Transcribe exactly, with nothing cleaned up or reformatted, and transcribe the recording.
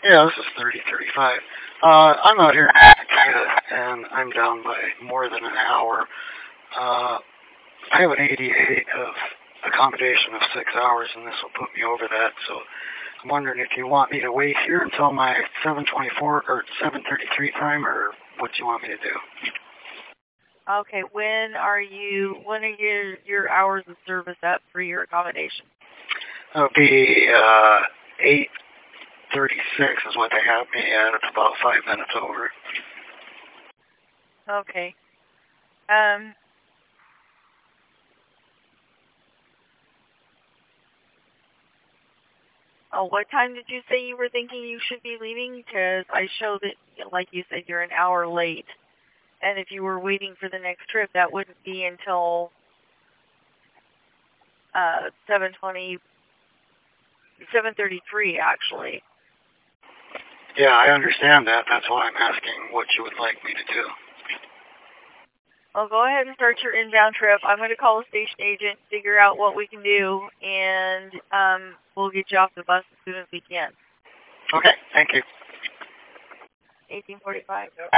Yeah, this is thirty thirty-five. Uh, I'm out here in Canada, and I'm down by more than an hour. Uh, I have an A D A of accommodation of six hours, and this will put me over that. So I'm wondering if you want me to wait here until my seven twenty-four or seven thirty-three time, or what you want me to do. Okay, when are you? When are your your hours of service up for your accommodation? It'll be uh, eight thirty-six is what they have me at. It's about five minutes over. Okay. Um. Oh, what time did you say you were thinking you should be leaving? Because I show that, like you said, you're an hour late. And if you were waiting for the next trip, that wouldn't be until uh, seven twenty, seven thirty-three, actually. Yeah, I understand that. That's why I'm asking what you would like me to do. Well, go ahead and start your inbound trip. I'm going to call the station agent, figure out what we can do, and um, we'll get you off the bus as soon as we can. Okay, thank you. eighteen forty-five.